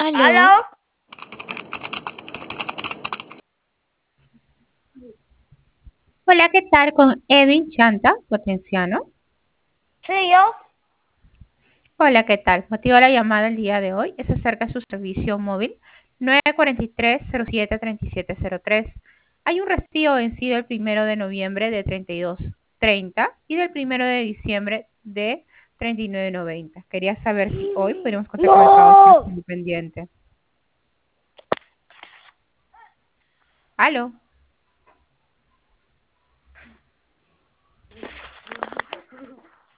¿Aló? Aló. Hola, ¿qué tal? Con Edwin Chanta, Potenciano. Sí, yo. Hola, ¿qué tal? Motivo de la llamada el día de hoy es acerca de su servicio móvil 943-07-3703. Hay un recibo vencido el 1 de noviembre de 32.30 y del 1 de diciembre de 39.90. Quería saber si hoy podríamos contar con el pago de No. este pendiente. ¿Aló?